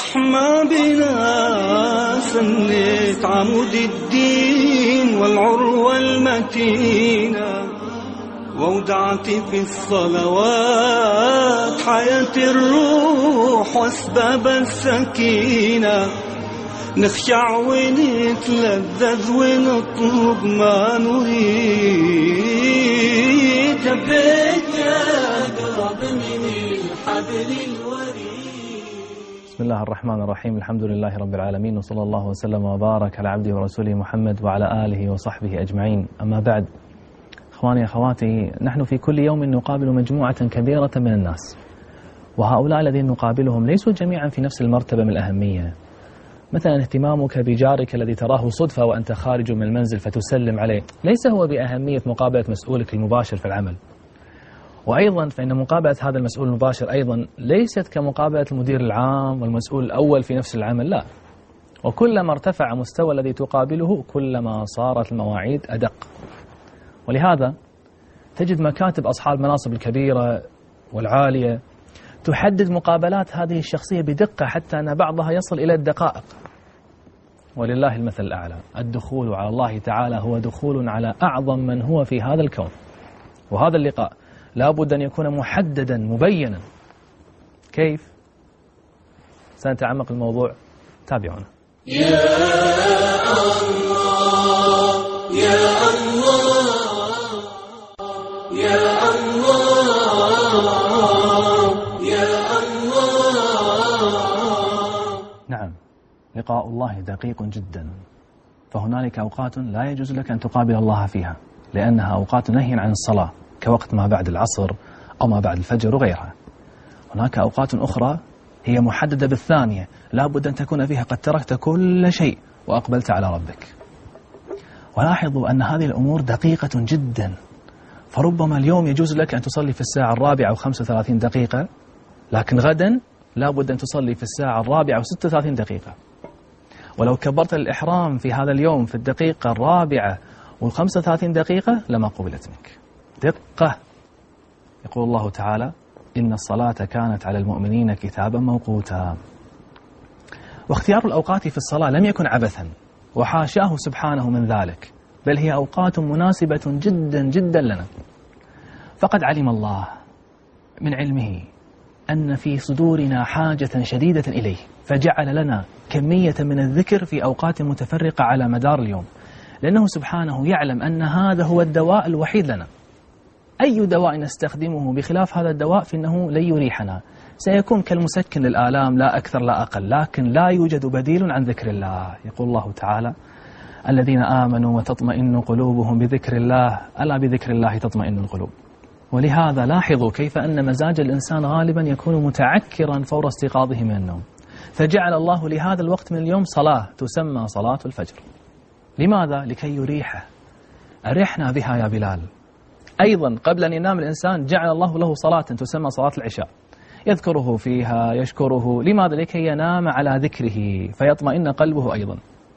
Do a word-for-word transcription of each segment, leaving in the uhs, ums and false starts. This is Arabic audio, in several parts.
رحمة بنا سنة عمود الدين والعروة المتينة، وودعتي في الصلوات حياة الروح واسباب السكينة. نخشع ونتلذذ ونطلب ما نريد، ثبت أقرب من الحبل الوريد. بسم الله الرحمن الرحيم. الحمد لله رب العالمين، وصلى الله وسلم وبارك على عبده ورسوله محمد وعلى آله وصحبه أجمعين. أما بعد، إخواني أخواتي، نحن في كل يوم نقابل مجموعة كبيرة من الناس، وهؤلاء الذين نقابلهم ليسوا جميعا في نفس المرتبة من الأهمية. مثلا اهتمامك بجارك الذي تراه صدفة وأنت خارج من المنزل فتسلم عليه ليس هو بأهمية مقابلة مسؤولك المباشر في العمل. وأيضا فإن مقابلة هذا المسؤول المباشر أيضا ليست كمقابلة المدير العام والمسؤول الأول في نفس العمل، لا. وكلما ارتفع مستوى الذي تقابله كلما صارت المواعيد أدق. ولهذا تجد مكاتب أصحاب المناصب الكبيرة والعالية تحدد مقابلات هذه الشخصية بدقة حتى أن بعضها يصل إلى الدقائق. ولله المثل الأعلى. الدخول على الله تعالى هو دخول على أعظم من هو في هذا الكون، وهذا اللقاء لا بد أن يكون محددا مبينا. كيف؟ سنتعمق الموضوع، تابعونا. يا الله يا الله يا الله يا الله. نعم، لقاء الله دقيق جدا، فهنالك أوقات لا يجوز لك أن تقابل الله فيها، لأنها أوقات نهي عن الصلاة كوقت ما بعد العصر أو ما بعد الفجر وغيرها. هناك أوقات أخرى هي محددة بالثانية، لا بد أن تكون فيها قد تركت كل شيء وأقبلت على ربك. ولاحظوا أن هذه الأمور دقيقة جدا، فربما اليوم يجوز لك أن تصلي في الساعة الرابعة وخمسة وثلاثين دقيقة، لكن غدا لا بد أن تصلي في الساعة الرابعة وستة وثلاثين دقيقة. ولو كبرت الإحرام في هذا اليوم في الدقيقة الرابعة وخمسة وثلاثين دقيقة لما قبلت منك. دقة. يقول الله تعالى: إن الصلاة كانت على المؤمنين كتابا موقوتا. واختيار الأوقات في الصلاة لم يكن عبثا، وحاشاه سبحانه من ذلك، بل هي أوقات مناسبة جدا جدا لنا. فقد علم الله من علمه أن في صدورنا حاجة شديدة إليه، فجعل لنا كمية من الذكر في أوقات متفرقة على مدار اليوم، لأنه سبحانه يعلم أن هذا هو الدواء الوحيد لنا. أي دواء نستخدمه بخلاف هذا الدواء فإنه لن يريحنا، سيكون كالمسكن للآلام لا أكثر لا أقل، لكن لا يوجد بديل عن ذكر الله. يقول الله تعالى: الذين آمنوا وتطمئن قلوبهم بذكر الله، ألا بذكر الله تطمئن القلوب. ولهذا لاحظوا كيف أن مزاج الإنسان غالبا يكون متعكرا فور استيقاظه من النوم، فجعل الله لهذا الوقت من اليوم صلاة تسمى صلاة الفجر. لماذا؟ لكي يريحه. أرحنا بها يا بلال. أيضا قبل أن ينام الإنسان جعل الله له صلاة تسمى صلاة العشاء، يذكره فيها يشكره. لماذا؟ لكي ينام على ذكره فيطمئن قلبه أيضا،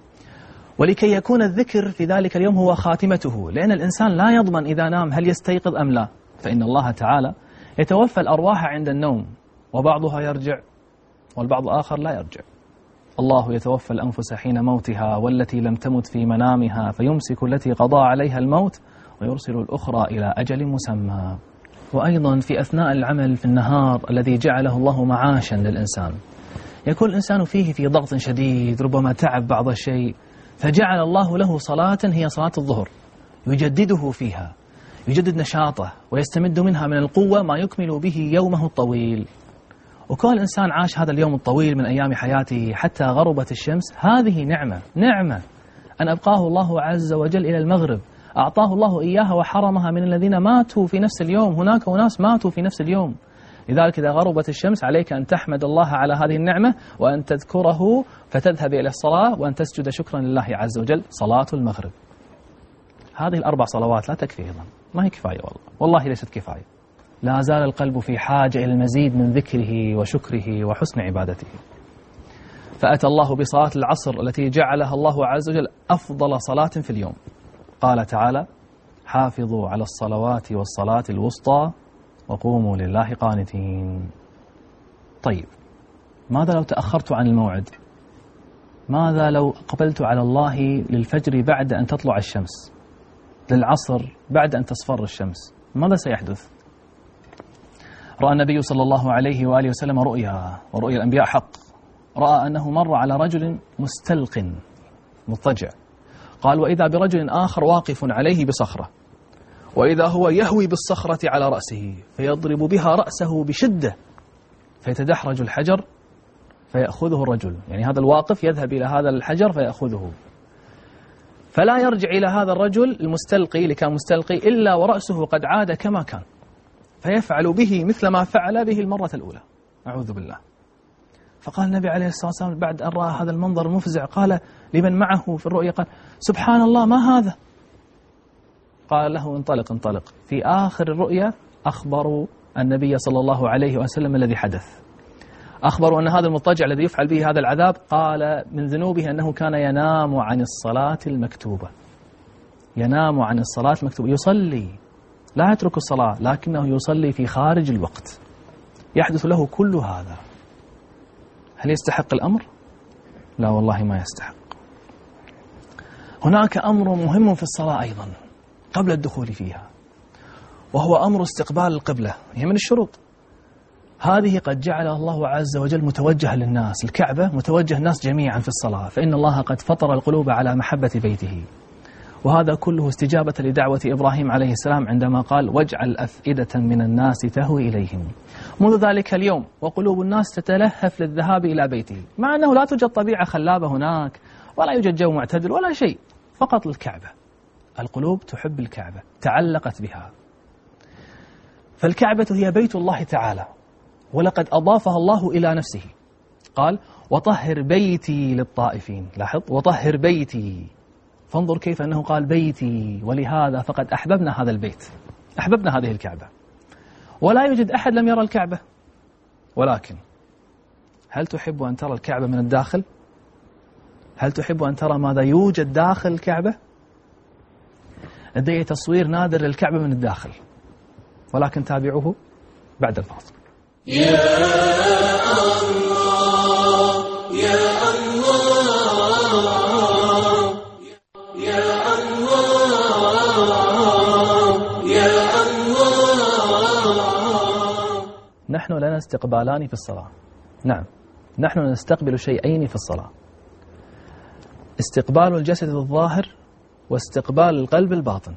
ولكي يكون الذكر في ذلك اليوم هو خاتمته، لأن الإنسان لا يضمن إذا نام هل يستيقظ أم لا، فإن الله تعالى يتوفى الأرواح عند النوم، وبعضها يرجع والبعض آخر لا يرجع. الله يتوفى الأنفس حين موتها والتي لم تمت في منامها فيمسك التي قضى عليها الموت ويرسل الأخرى إلى أجل مسمى. وأيضا في أثناء العمل في النهار الذي جعله الله معاشا للإنسان، يكون الإنسان فيه في ضغط شديد، ربما تعب بعض الشيء، فجعل الله له صلاة هي صلاة الظهر يجدده فيها، يجدد نشاطه ويستمد منها من القوة ما يكمل به يومه الطويل. وكون الإنسان عاش هذا اليوم الطويل من أيام حياته حتى غربت الشمس، هذه نعمة نعمة أن أبقاه الله عز وجل إلى المغرب، أعطاه الله إياها وحرمها من الذين ماتوا في نفس اليوم. هناك أناس ماتوا في نفس اليوم. لذلك إذا غربت الشمس عليك أن تحمد الله على هذه النعمة، وأن تذكره فتذهب إلى الصلاة، وأن تسجد شكرا لله عز وجل. صلاة المغرب، هذه الأربع صلوات لا تكفي أيضا، ما هي كفاية والله، والله ليست كفاية. لا زال القلب في حاجة إلى المزيد من ذكره وشكره وحسن عبادته. فأتى الله بصلاة العصر التي جعلها الله عز وجل أفضل صلاة في اليوم. قال تعالى: حافظوا على الصلوات والصلاة الوسطى وقوموا لله قانتين. طيب، ماذا لو تأخرت عن الموعد؟ ماذا لو أقبلت على الله للفجر بعد أن تطلع الشمس، للعصر بعد أن تصفر الشمس؟ ماذا سيحدث؟ رأى النبي صلى الله عليه وآله وسلم رؤيا، ورؤيا الأنبياء حق. رأى أنه مر على رجل مستلق مضطجع، قال: وإذا برجل آخر واقف عليه بصخرة، وإذا هو يهوي بالصخرة على رأسه فيضرب بها رأسه بشدة فيتدحرج الحجر فيأخذه الرجل، يعني هذا الواقف يذهب إلى هذا الحجر فيأخذه، فلا يرجع إلى هذا الرجل المستلقي اللي كان مستلقي إلا ورأسه قد عاد كما كان، فيفعل به مثل ما فعل به المرة الأولى. أعوذ بالله. فقال النبي عليه الصلاة والسلام بعد أن رأى هذا المنظر المفزع، قال لمن معه في الرؤيا، قال: سبحان الله، ما هذا؟ قال له: انطلق انطلق. في آخر الرؤيا أخبروا النبي صلى الله عليه وسلم الذي حدث، أخبروا أن هذا المضطجع الذي يفعل به هذا العذاب قال من ذنوبه أنه كان ينام عن الصلاة المكتوبة، ينام عن الصلاة المكتوبة، يصلي، لا يترك الصلاة، لكنه يصلي في خارج الوقت، يحدث له كل هذا. هل يستحق الأمر؟ لا والله ما يستحق. هناك أمر مهم في الصلاة أيضا قبل الدخول فيها، وهو أمر استقبال القبلة، هي من الشروط. هذه قد جعلها الله عز وجل متوجهة للناس، الكعبة متوجه الناس جميعا في الصلاة، فإن الله قد فطر القلوب على محبة بيته، وهذا كله استجابة لدعوة إبراهيم عليه السلام عندما قال: واجعل أفئدة من الناس تهوي إليهم. منذ ذلك اليوم وقلوب الناس تتلهف للذهاب إلى بيته، مع أنه لا توجد طبيعة خلابة هناك، ولا يوجد جو معتدل ولا شيء، فقط الكعبة. القلوب تحب الكعبة، تعلقت بها. فالكعبة هي بيت الله تعالى، ولقد أضافها الله إلى نفسه، قال: وطهر بيتي للطائفين. لاحظ، وطهر بيتي، فانظر كيف أنه قال بيتي، ولهذا فقد أحببنا هذا البيت، أحببنا هذه الكعبة. ولا يوجد أحد لم يرى الكعبة، ولكن هل تحب أن ترى الكعبة من الداخل؟ هل تحب أن ترى ماذا يوجد داخل الكعبة؟ لدي تصوير نادر للكعبة من الداخل، ولكن تابعوه بعد الفاصل. يا الله يا الله يا الله يا الله. نحن لنا استقبالان في الصلاة. نعم، نحن نستقبل شيئين في الصلاة: استقبال الجسد الظاهر واستقبال القلب الباطن.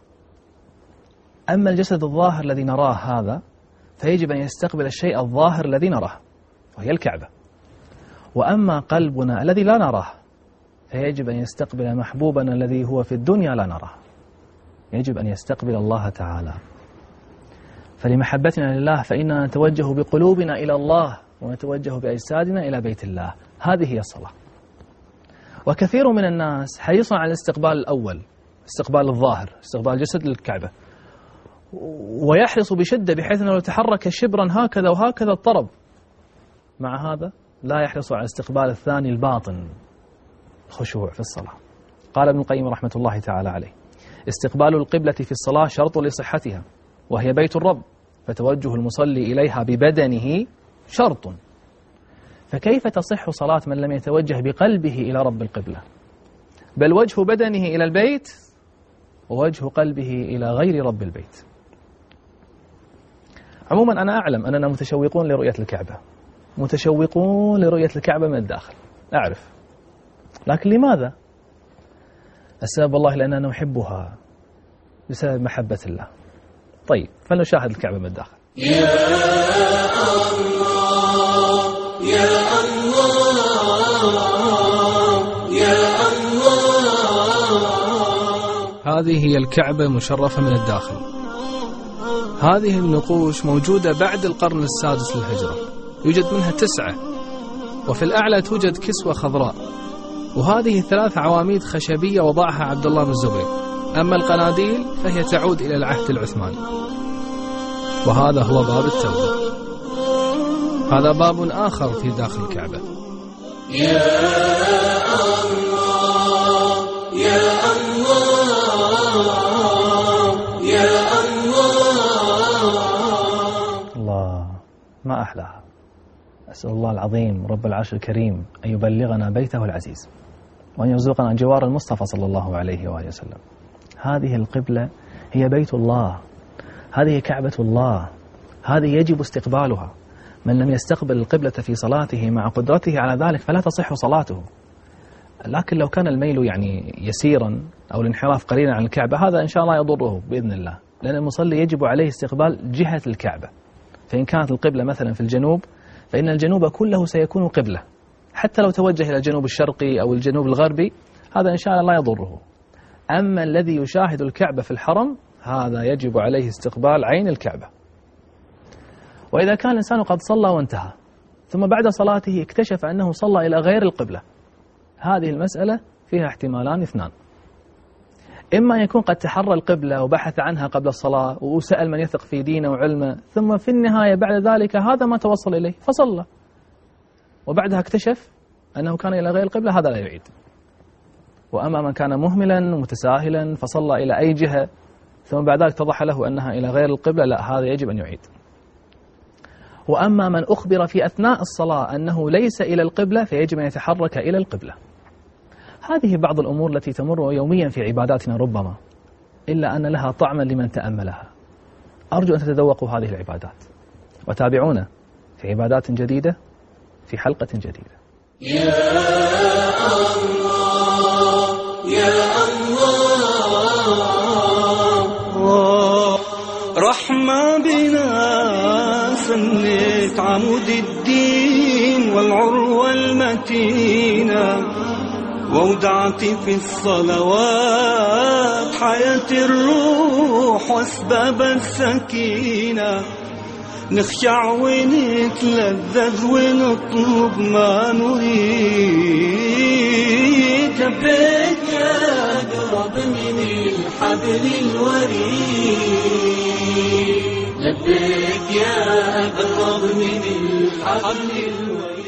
أما الجسد الظاهر الذي نراه هذا فيجب أن يستقبل الشيء الظاهر الذي نراه، وهي الكعبة. وأما قلبنا الذي لا نراه فيجب أن يستقبل محبوبنا الذي هو في الدنيا لا نراه، يجب أن يستقبل الله تعالى. فلمحبتنا لله فإننا نتوجه بقلوبنا إلى الله، ونتوجه بأجسادنا إلى بيت الله. هذه هي الصلاة. وكثير من الناس حريص على الاستقبال الأول، استقبال الظاهر، استقبال جسد للكعبة، ويحرص بشدة بحيث أنه لو تحرك شبرا هكذا وهكذا اضطرب. مع هذا لا يحرص على استقبال الثاني الباطن، خشوع في الصلاة. قال ابن القيم رحمة الله تعالى عليه: استقبال القبلة في الصلاة شرط لصحتها، وهي بيت الرب، فتوجه المصلي إليها ببدنه شرط. فكيف تصح صلاة من لم يتوجه بقلبه إلى رب القبلة؟ بل وجه بدنه إلى البيت ووجه قلبه إلى غير رب البيت. عموما أنا أعلم أننا متشوقون لرؤية الكعبة، متشوقون لرؤية الكعبة من الداخل، أعرف، لكن لماذا؟ السبب والله لأننا نحبها بسبب محبة الله. طيب، فلنشاهد الكعبة من الداخل. يا الله يا الله يا الله. هذه هي الكعبة مشرفة من الداخل. هذه النقوش موجودة بعد القرن السادس للهجرة، يوجد منها تسعة، وفي الأعلى توجد كسوة خضراء، وهذه ثلاث عواميد خشبية وضعها عبد الله بن الزبير. أما القناديل فهي تعود إلى العهد العثماني. وهذا هو باب التوبة. هذا باب آخر في داخل الكعبة. يا الله يا الله يا الله. الله، ما أحلاها. أسأل الله العظيم رب العرش الكريم أن يبلغنا بيته العزيز وأن يرزقنا جوار المصطفى صلى الله عليه وآله وسلم. هذه القبلة هي بيت الله، هذه كعبة الله، هذه يجب استقبالها. من لم يستقبل القبلة في صلاته مع قدرته على ذلك فلا تصح صلاته. لكن لو كان الميل يعني يسيرا أو الانحراف قليلا عن الكعبة هذا إن شاء الله يضره بإذن الله، لأن المصلي يجب عليه استقبال جهة الكعبة. فإن كانت القبلة مثلا في الجنوب فإن الجنوب كله سيكون قبلة، حتى لو توجه إلى الجنوب الشرقي أو الجنوب الغربي هذا إن شاء الله لا يضره. أما الذي يشاهد الكعبة في الحرم هذا يجب عليه استقبال عين الكعبة. وإذا كان الإنسان قد صلى وانتهى ثم بعد صلاته اكتشف أنه صلى إلى غير القبلة، هذه المسألة فيها احتمالان اثنان: إما أن يكون قد تحرى القبلة وبحث عنها قبل الصلاة وسأل من يثق في دينه وعلمه، ثم في النهاية بعد ذلك هذا ما توصل إليه فصلى، وبعدها اكتشف أنه كان إلى غير القبلة، هذا لا يعيد. وأما من كان مهملا متساهلا فصلى إلى أي جهة ثم بعد ذلك اتضح له أنها إلى غير القبلة، لا، هذا يجب أن يعيد. وأما من أخبر في أثناء الصلاة أنه ليس إلى القبلة فيجب أن يتحرك إلى القبلة. هذه بعض الأمور التي تمر يوميا في عباداتنا ربما، إلا أن لها طعما لمن تأملها. أرجو أن تتذوقوا هذه العبادات وتابعونا في عبادات جديدة في حلقة جديدة. يا الله يا الله، رحمة بنا سنة عمود الدين والعروة المتينة، وودعتي في الصلوات حياة الروح واسباب السكينة، نخشع ونتلذذ ونطلب ما نريد، لبيك يا أقرب من الحبل الوريد، لبيك يا أقرب من الحبل الوريد.